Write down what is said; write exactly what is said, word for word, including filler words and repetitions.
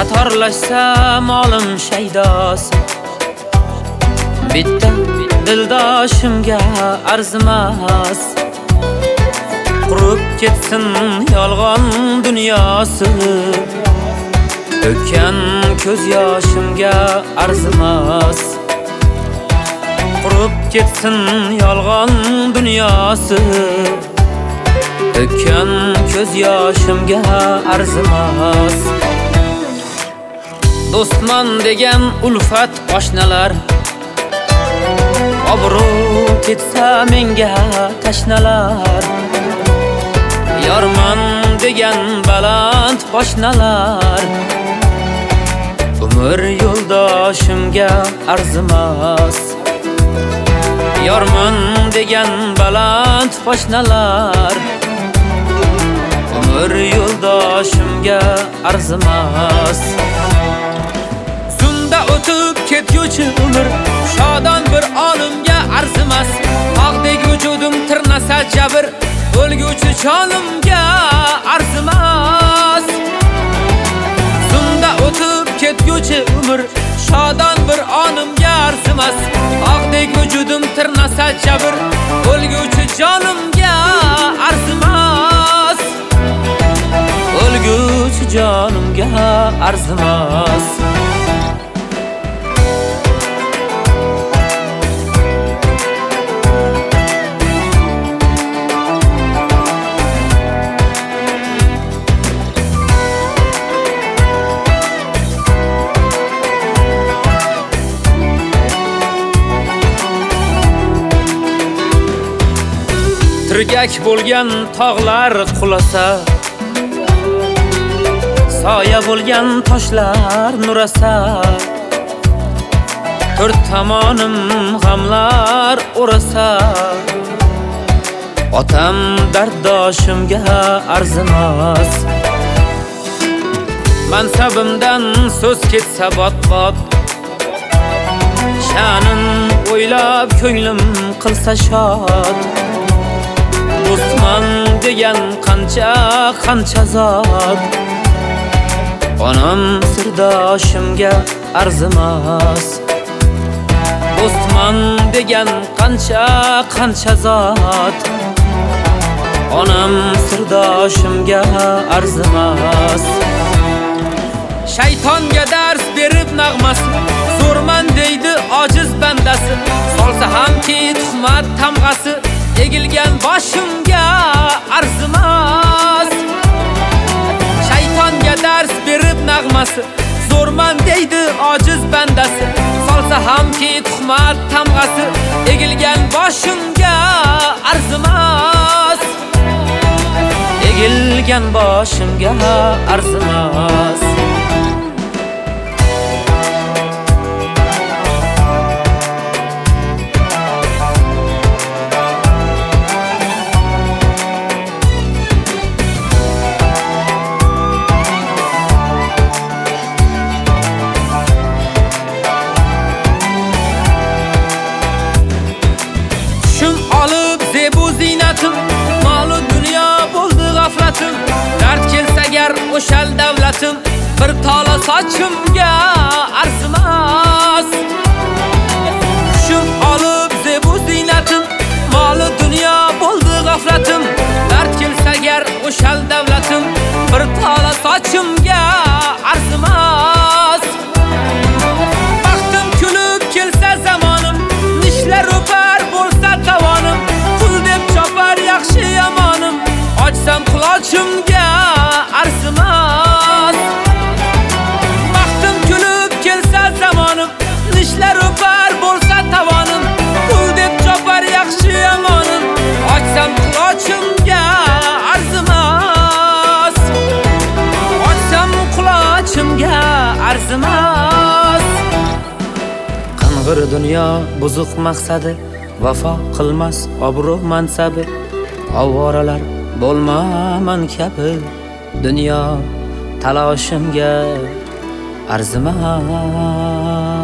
qatorlashsa molim shaydosi. Bitta dildoshimga arzimas, qurib ketsin yolg'on dunyosi. To'kkan ko'z yoshimga arzimas, qurib ketsin yolg'on dunyosi. To'kkan ko'z yoshimga arzimas. Do'stman degan ulfat oshnalar, obro' ketsa menga tashnalar. Yorman degan baland poshnalar, umr yo'ldoshimga arzimas. Yorman degan baland poshnalar, umr yo'ldoshimga arzimas. Zunda o'tib ketguvchi umr shodon bir olimga arzimas. Tog'dek vujudim tirnasa jabr, o'lguvchi jonimga arzimas. Zunda o'tib ketguvchi umr shodon bir onimga arzimas. Tog'dek vujudim tirnasa jabr, o'lguvchi jonimga arzimas. O'lguvchi jonimga arzimas. Tirgak bo'lgan tog'lar qulasa, soya bo'lgan toshlar nurasa. To'rt tomonim g'amlar o'rasa, otam darddoshimga arzimas. Mansabimdan so'z ketsa bot-bot, sha'nin o'ylab ko'nglim qilsa shod. Do'stman degan qancha qancha zot, onam sirdoshimga arzimas. Do'stman degan qancha qancha zot, onam sirdoshimga arzimas. Shaytonga dars berib nag'masi, zo'rman deydi ojiz bandasi. Solsa hamki tuhmat tamg'asi, egilgan boshimga arzimas. Shaytonga dars berib nag'masi, zo'rman deydi ojiz bandasi. Solsa hamki tuhmat tamg'asi, egilgan boshimga arzimas. Egilgan boshimga arzimas. Molu dunyo bo'ldi g'aflatim, dard kelsa gar o'shal davlatim, bir tola sochimga arzimas. Shum olib zebu zinatim, molu dunyo bo'ldi g'aflatim, dard kelsa gar o'shal davlatim, bir tola sochimga arzimas. Baxtim kulib kelsa zamonim, nishlar o'par bo'lsa tavonim, chopar yaxshi yomonim, ochsam qulochimga arzimas. Baxtim kulib kelsa zamonim, nishlar o'par bo'lsa tavonim, pul deb chopar yaxshi yomonim, ochsam qulochimga arzimas. Ochsam qulochimga arzimas. Qing'ir dunyo buzuq maqsadi, vafo qilmas obro' mansabi. Ovoralar bo'lmaman kabi, dunyo taloshimga arzimas.